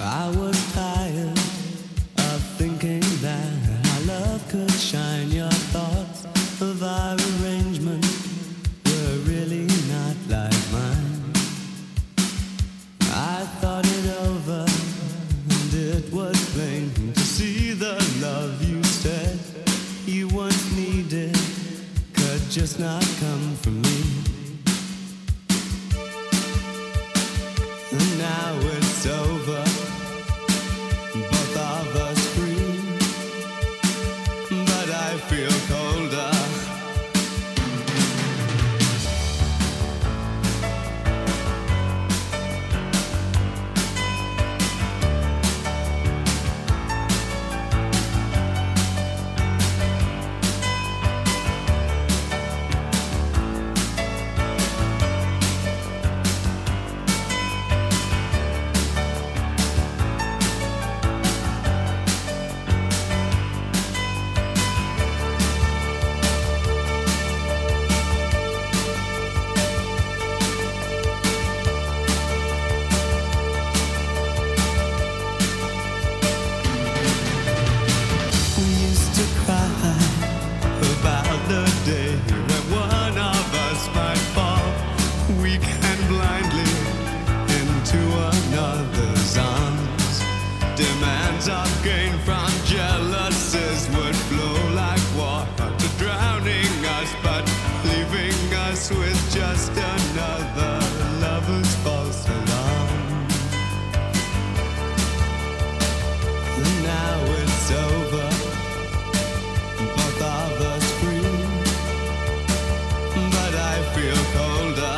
I was tired of thinking that our love could shine. Your thoughts of our arrangement were really not like mine. I thought it over and it was plain to see the love you said you once needed could just not come from me. And now it's over, both of us free, but I feel colder. The day when one of us might fall weak and blindly into another's arms. Demands of gain from jealousies would flow like water, drowning us but leaving us with just another lover's false alarm. And now it's over, both of us free, but I feel colder.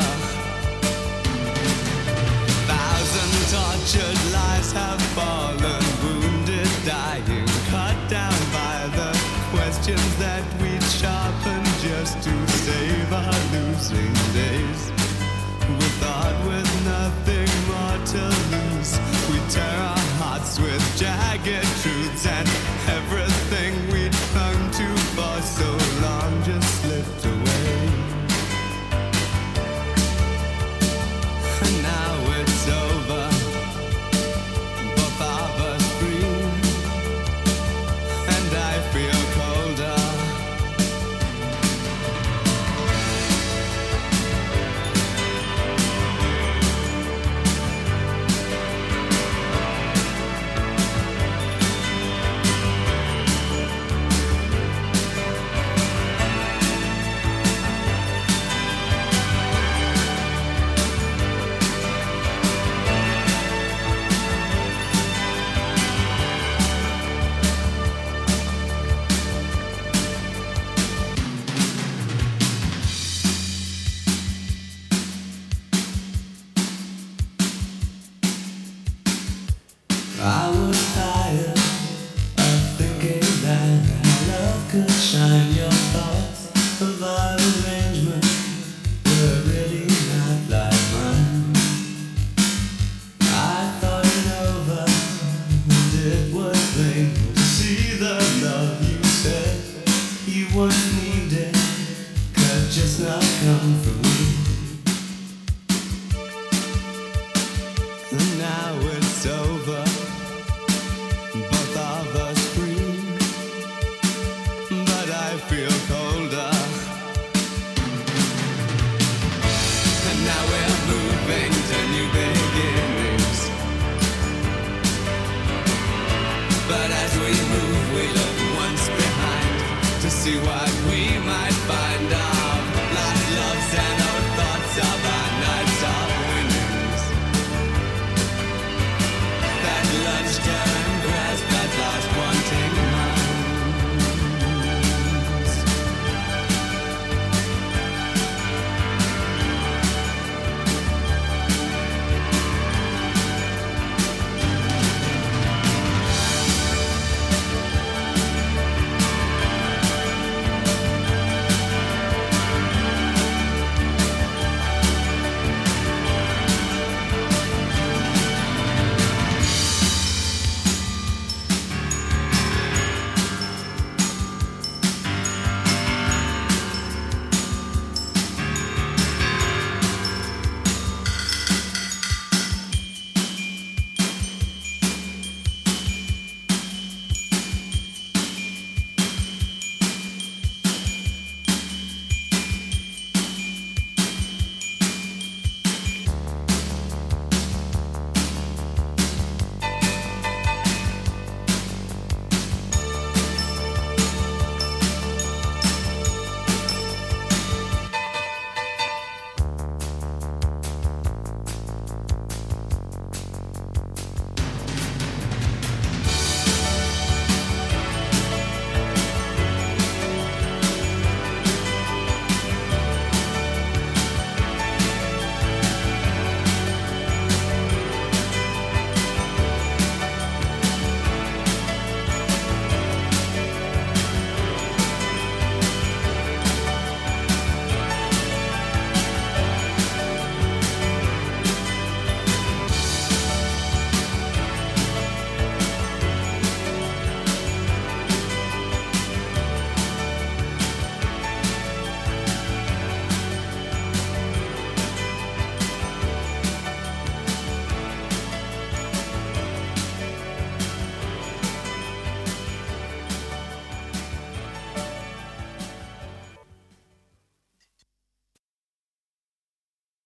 Thousand tortured lives have fallen, wounded, dying, cut down by the questions that we'd sharpen just to save our losing days. We thought with nothing more to lose, we tear our hearts with jagged truths, and everything we'd clung to for so long just slipped away. And now it's over, both of us free, and I feel colder. I was tired of thinking that our love could shine. Your thoughts of our arrangement were really not like mine. I thought it over and it was plain to see the love you said you once needed could just not come from me. And now it's over, both of us free, but I feel colder. And now we're moving to new beginnings, but as we move we look once behind to see what we might find out.